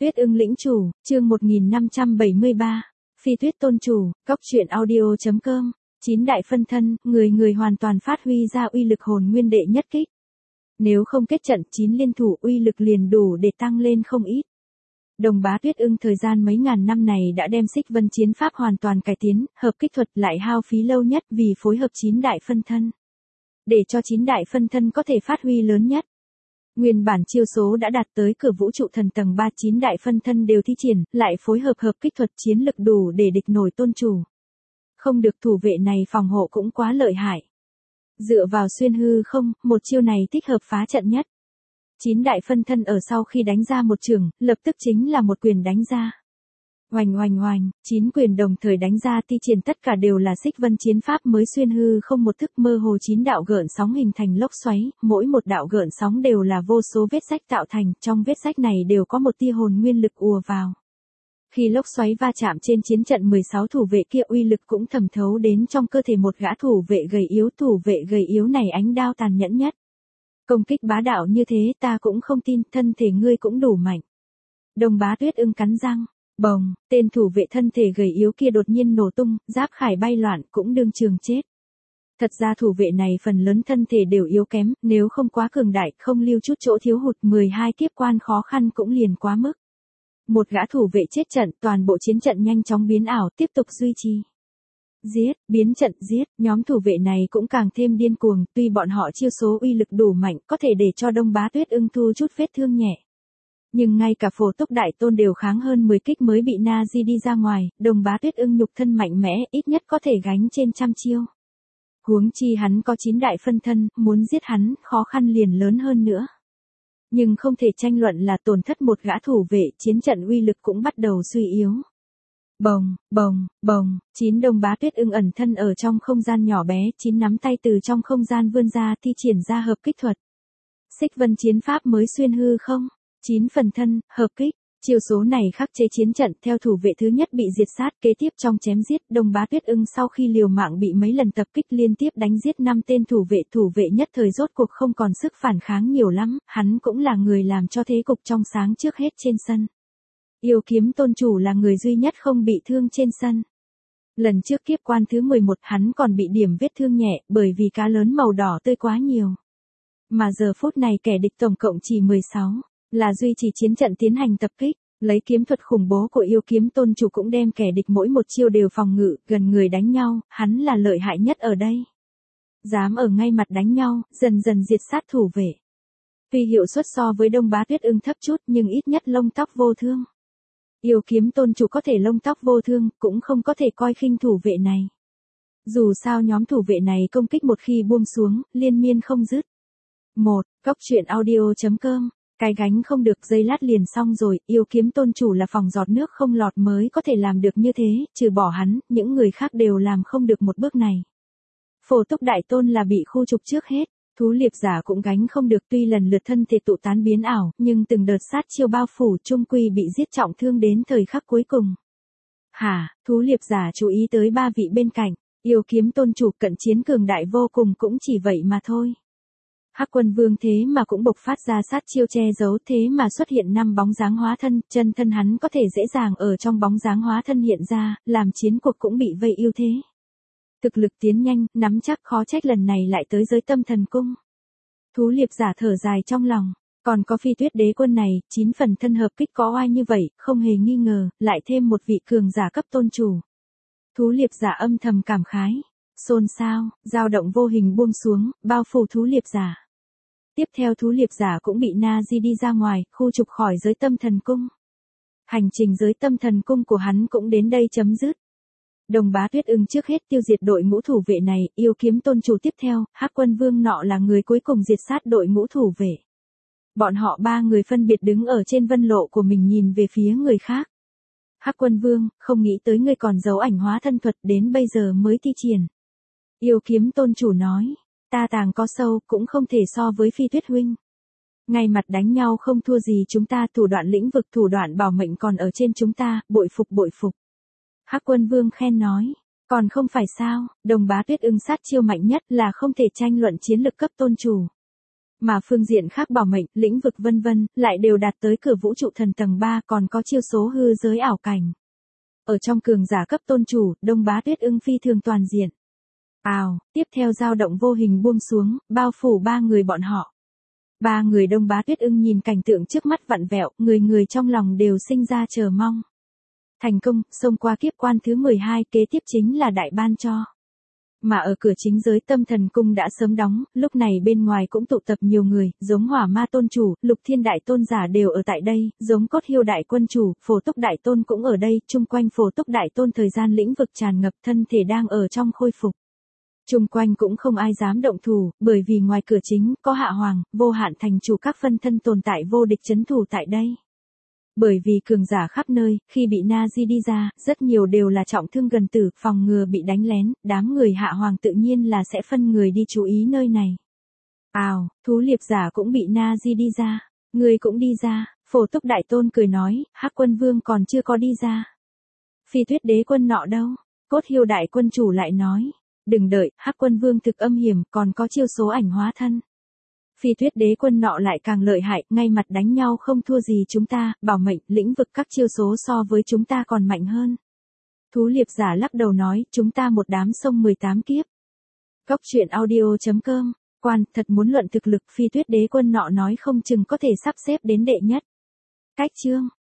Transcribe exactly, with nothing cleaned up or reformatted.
Tuyết ưng lĩnh chủ, chương một nghìn năm trăm bảy mươi ba. Phi tuyết tôn chủ, cóc truyện audio chấm com. Chín đại phân thân, người người hoàn toàn phát huy ra uy lực hồn nguyên đệ nhất kích. Nếu không kết trận chín liên thủ uy lực liền đủ để tăng lên không ít. Đồng bá Tuyết ưng thời gian mấy ngàn năm này đã đem xích vân chiến pháp hoàn toàn cải tiến, hợp kích thuật lại hao phí lâu nhất vì phối hợp chín đại phân thân. Để cho chín đại phân thân có thể phát huy lớn nhất. Nguyên bản chiêu số đã đạt tới cửa vũ trụ thần tầng ba, chín đại phân thân đều thi triển, lại phối hợp hợp kích thuật chiến lực đủ để địch nổi tôn chủ. Không được, thủ vệ này phòng hộ cũng quá lợi hại. Dựa vào xuyên hư không, một chiêu này thích hợp phá trận nhất. Chín đại phân thân ở sau khi đánh ra một trường, lập tức chính là một quyền đánh ra. Oành oành oành, chín quyền đồng thời đánh ra thi triển tất cả đều là xích vân chiến pháp mới xuyên hư không một thức mơ hồ chín đạo gợn sóng hình thành lốc xoáy, mỗi một đạo gợn sóng đều là vô số vết rách tạo thành, trong vết rách này đều có một tia hồn nguyên lực ùa vào. Khi lốc xoáy va chạm trên chiến trận mười sáu thủ vệ kia uy lực cũng thẩm thấu đến trong cơ thể một gã thủ vệ gầy yếu, thủ vệ gầy yếu này ánh đao tàn nhẫn nhất. Công kích bá đạo như thế ta cũng không tin, thân thể ngươi cũng đủ mạnh. Đồng bá Tuyết ưng cắn răng. Bồng, tên thủ vệ thân thể gầy yếu kia đột nhiên nổ tung, giáp khải bay loạn cũng đương trường chết. Thật ra thủ vệ này phần lớn thân thể đều yếu kém, nếu không quá cường đại, không lưu chút chỗ thiếu hụt, mười hai kiếp quan khó khăn cũng liền quá mức. Một gã thủ vệ chết trận, toàn bộ chiến trận nhanh chóng biến ảo, tiếp tục duy trì. Giết, biến trận giết, nhóm thủ vệ này cũng càng thêm điên cuồng, tuy bọn họ chiêu số uy lực đủ mạnh, có thể để cho Đông bá Tuyết ưng thu chút vết thương nhẹ. Nhưng ngay cả phổ túc đại tôn đều kháng hơn mười kích mới bị na di đi ra ngoài, Đồng bá Tuyết ưng nhục thân mạnh mẽ, ít nhất có thể gánh trên trăm chiêu. Huống chi hắn có chín đại phân thân, muốn giết hắn, khó khăn liền lớn hơn nữa. Nhưng không thể tranh luận là tổn thất một gã thủ vệ, chiến trận uy lực cũng bắt đầu suy yếu. Bồng, bồng, bồng, chín Đồng bá Tuyết ưng ẩn thân ở trong không gian nhỏ bé, chín nắm tay từ trong không gian vươn ra thi triển ra hợp kích thuật. Xích vân chiến pháp mới xuyên hư không? Chín phần thân, hợp kích, chiêu số này khắc chế chiến trận, theo thủ vệ thứ nhất bị diệt sát, kế tiếp trong chém giết, Đồng bá Tuyết ưng sau khi liều mạng bị mấy lần tập kích liên tiếp đánh giết năm tên thủ vệ, thủ vệ nhất thời rốt cuộc không còn sức phản kháng nhiều lắm, hắn cũng là người làm cho thế cục trong sáng trước hết trên sân. Yêu kiếm tôn chủ là người duy nhất không bị thương trên sân. Lần trước kiếp quan thứ mười một hắn còn bị điểm vết thương nhẹ, bởi vì cá lớn màu đỏ tươi quá nhiều. Mà giờ phút này kẻ địch tổng cộng chỉ mười sáu. Là duy trì chiến trận tiến hành tập kích, lấy kiếm thuật khủng bố của yêu kiếm tôn chủ cũng đem kẻ địch mỗi một chiêu đều phòng ngự, gần người đánh nhau, hắn là lợi hại nhất ở đây. Dám ở ngay mặt đánh nhau, dần dần diệt sát thủ vệ. Tuy hiệu suất so với Đông bá Tuyết ưng thấp chút nhưng ít nhất lông tóc vô thương. Yêu kiếm tôn chủ có thể lông tóc vô thương, cũng không có thể coi khinh thủ vệ này. Dù sao nhóm thủ vệ này công kích một khi buông xuống, liên miên không dứt. một. Cóc truyện audio chấm com. Cái gánh không được dây lát liền xong rồi, yêu kiếm tôn chủ là phòng giọt nước không lọt mới có thể làm được như thế, trừ bỏ hắn, những người khác đều làm không được một bước này. Phổ túc đại tôn là bị khu trục trước hết, thú liệp giả cũng gánh không được, tuy lần lượt thân thể tụ tán biến ảo, nhưng từng đợt sát chiêu bao phủ trung quy bị giết trọng thương đến thời khắc cuối cùng. Hả, thú liệp giả chú ý tới ba vị bên cạnh, yêu kiếm tôn chủ cận chiến cường đại vô cùng cũng chỉ vậy mà thôi. Hắc Quân Vương thế mà cũng bộc phát ra sát chiêu che giấu, thế mà xuất hiện năm bóng dáng hóa thân, chân thân hắn có thể dễ dàng ở trong bóng dáng hóa thân hiện ra, làm chiến cuộc cũng bị vây ưu thế. Thực lực tiến nhanh, nắm chắc khó trách lần này lại tới giới tâm thần cung. Thú liệp giả thở dài trong lòng, còn có phi tuyết đế quân này, chín phần thân hợp kích có oai như vậy, không hề nghi ngờ, lại thêm một vị cường giả cấp tôn chủ. Thú liệp giả âm thầm cảm khái. Xôn xao, dao động vô hình buông xuống, bao phủ thú liệp giả. Tiếp theo thú liệp giả cũng bị na di đi ra ngoài, khu trục khỏi giới tâm thần cung. Hành trình giới tâm thần cung của hắn cũng đến đây chấm dứt. Đồng bá Tuyết ưng trước hết tiêu diệt đội ngũ thủ vệ này, yêu kiếm tôn chủ tiếp theo, Hắc Quân Vương nọ là người cuối cùng diệt sát đội ngũ thủ vệ. Bọn họ ba người phân biệt đứng ở trên vân lộ của mình nhìn về phía người khác. Hắc Quân Vương, không nghĩ tới ngươi còn giấu ảnh hóa thân thuật đến bây giờ mới thi triển. Yêu kiếm tôn chủ nói, ta tàng có sâu cũng không thể so với phi tuyết huynh. Ngay mặt đánh nhau không thua gì chúng ta, thủ đoạn lĩnh vực thủ đoạn bảo mệnh còn ở trên chúng ta, bội phục bội phục. Hắc Quân Vương khen nói, còn không phải sao, Đồng bá Tuyết ưng sát chiêu mạnh nhất là không thể tranh luận chiến lực cấp tôn chủ. Mà phương diện khác bảo mệnh, lĩnh vực vân vân, lại đều đạt tới cửa vũ trụ thần tầng ba, còn có chiêu số hư giới ảo cảnh. Ở trong cường giả cấp tôn chủ, Đông Bá Tuyết Ưng phi thường toàn diện. Ào, tiếp theo dao động vô hình buông xuống, bao phủ ba người bọn họ. Ba người Đông Bá Tuyết Ưng nhìn cảnh tượng trước mắt vặn vẹo, người người trong lòng đều sinh ra chờ mong. Thành công, xông qua kiếp quan thứ mười hai, kế tiếp chính là đại ban cho. Mà ở cửa chính giới Tâm Thần Cung đã sớm đóng, lúc này bên ngoài cũng tụ tập nhiều người, giống Hỏa Ma Tôn Chủ, Lục Thiên Đại Tôn giả đều ở tại đây, giống Cốt Hiêu Đại Quân Chủ, Phổ Túc Đại Tôn cũng ở đây, chung quanh Phổ Túc Đại Tôn thời gian lĩnh vực tràn ngập, thân thể đang ở trong khôi phục. Chung quanh cũng không ai dám động thủ, bởi vì ngoài cửa chính, có Hạ Hoàng, Vô Hạn Thành Chủ các phân thân tồn tại vô địch trấn thủ tại đây. Bởi vì cường giả khắp nơi, khi bị Nazi đi ra, rất nhiều đều là trọng thương gần tử, phòng ngừa bị đánh lén, đám người Hạ Hoàng tự nhiên là sẽ phân người đi chú ý nơi này. Ào, thú liệp giả cũng bị Nazi đi ra, người cũng đi ra, Phổ Túc Đại Tôn cười nói, Hắc Quân Vương còn chưa có đi ra. Phi Tuyết Đế Quân nọ đâu? Cốt Hiêu Đại Quân Chủ lại nói, đừng đợi, Hắc Quân Vương thực âm hiểm, còn có chiêu số ảnh hóa thân. Phi Tuyết Đế Quân nọ lại càng lợi hại, ngay mặt đánh nhau không thua gì chúng ta, bảo mệnh, lĩnh vực các chiêu số so với chúng ta còn mạnh hơn. Thú liệp giả lắc đầu nói, chúng ta một đám sông mười tám kiếp. Góc truyện audio chấm com, quan, thật muốn luận thực lực, Phi Tuyết Đế Quân nọ nói không chừng có thể sắp xếp đến đệ nhất. Cách chương